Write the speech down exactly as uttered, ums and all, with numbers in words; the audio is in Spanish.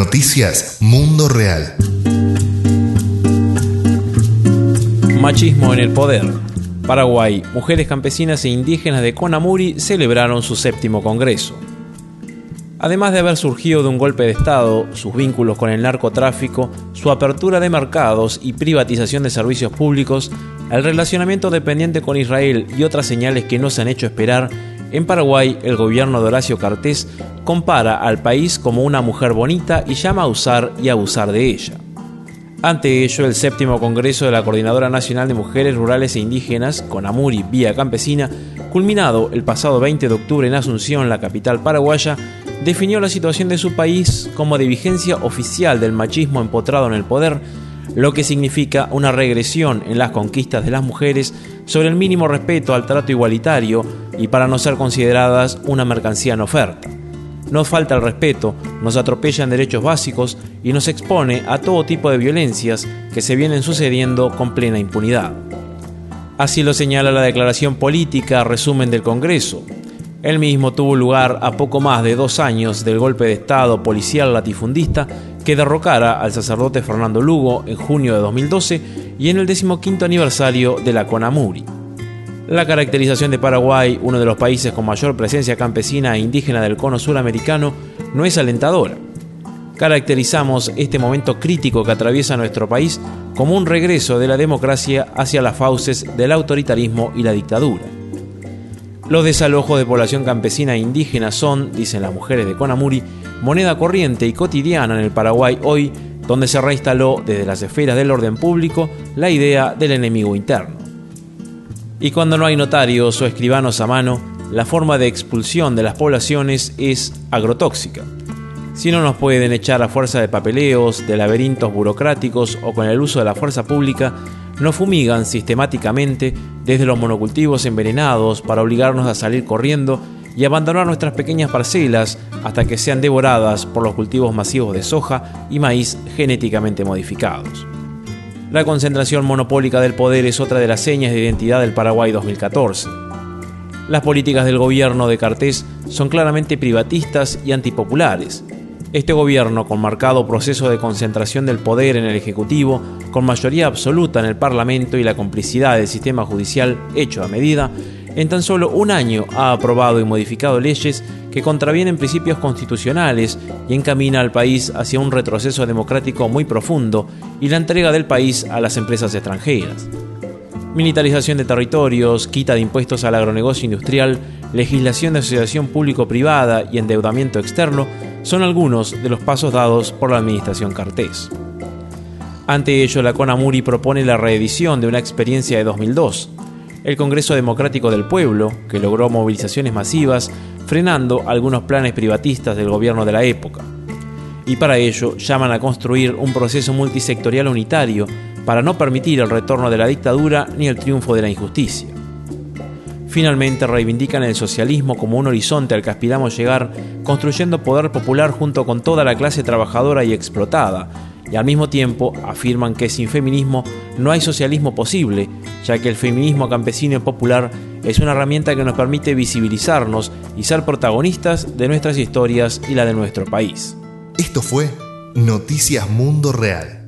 Noticias Mundo Real. Machismo en el poder. Paraguay, mujeres campesinas e indígenas de Conamuri celebraron su séptimo congreso. Además de haber surgido de un golpe de Estado, sus vínculos con el narcotráfico, su apertura de mercados y privatización de servicios públicos, el relacionamiento dependiente con Israel y otras señales que no se han hecho esperar, en Paraguay el gobierno de Horacio Cartés compara al país como una mujer bonita y llama a usar y abusar de ella. Ante ello, el séptimo congreso de la Coordinadora Nacional de Mujeres Rurales e Indígenas, Conamuri Vía Campesina, culminado el pasado veinte de octubre en Asunción, la capital paraguaya, definió la situación de su país como de vigencia oficial del machismo empotrado en el poder, lo que significa una regresión en las conquistas de las mujeres sobre el mínimo respeto al trato igualitario y para no ser consideradas una mercancía en oferta. Nos falta el respeto, nos atropellan derechos básicos y nos expone a todo tipo de violencias que se vienen sucediendo con plena impunidad. Así lo señala la declaración política resumen del Congreso. El mismo tuvo lugar a poco más de dos años del golpe de Estado policial latifundista que derrocara al sacerdote Fernando Lugo en junio de dos mil doce y en el decimoquinto aniversario de la Conamuri. La caracterización de Paraguay, uno de los países con mayor presencia campesina e indígena del cono suramericano, no es alentadora. Caracterizamos este momento crítico que atraviesa nuestro país como un regreso de la democracia hacia las fauces del autoritarismo y la dictadura. Los desalojos de población campesina e indígena son, dicen las mujeres de Conamuri, moneda corriente y cotidiana en el Paraguay hoy, donde se reinstaló desde las esferas del orden público la idea del enemigo interno. Y cuando no hay notarios o escribanos a mano, la forma de expulsión de las poblaciones es agrotóxica. Si no nos pueden echar a fuerza de papeleos, de laberintos burocráticos o con el uso de la fuerza pública, nos fumigan sistemáticamente desde los monocultivos envenenados para obligarnos a salir corriendo y abandonar nuestras pequeñas parcelas hasta que sean devoradas por los cultivos masivos de soja y maíz genéticamente modificados. La concentración monopólica del poder es otra de las señas de identidad del Paraguay dos mil catorce. Las políticas del gobierno de Cartés son claramente privatistas y antipopulares. Este gobierno, con marcado proceso de concentración del poder en el Ejecutivo, con mayoría absoluta en el Parlamento y la complicidad del sistema judicial hecho a medida, en tan solo un año ha aprobado y modificado leyes que contravienen principios constitucionales y encamina al país hacia un retroceso democrático muy profundo y la entrega del país a las empresas extranjeras. Militarización de territorios, quita de impuestos al agronegocio industrial, legislación de asociación público-privada y endeudamiento externo son algunos de los pasos dados por la administración Cartés. Ante ello, la Conamuri propone la reedición de una experiencia de dos mil dos, el Congreso Democrático del Pueblo, que logró movilizaciones masivas, frenando algunos planes privatistas del gobierno de la época. Y para ello llaman a construir un proceso multisectorial unitario para no permitir el retorno de la dictadura ni el triunfo de la injusticia. Finalmente reivindican el socialismo como un horizonte al que aspiramos llegar, construyendo poder popular junto con toda la clase trabajadora y explotada, y al mismo tiempo afirman que sin feminismo no hay socialismo posible, ya que el feminismo campesino y popular es una herramienta que nos permite visibilizarnos y ser protagonistas de nuestras historias y la de nuestro país. Esto fue Noticias Mundo Real.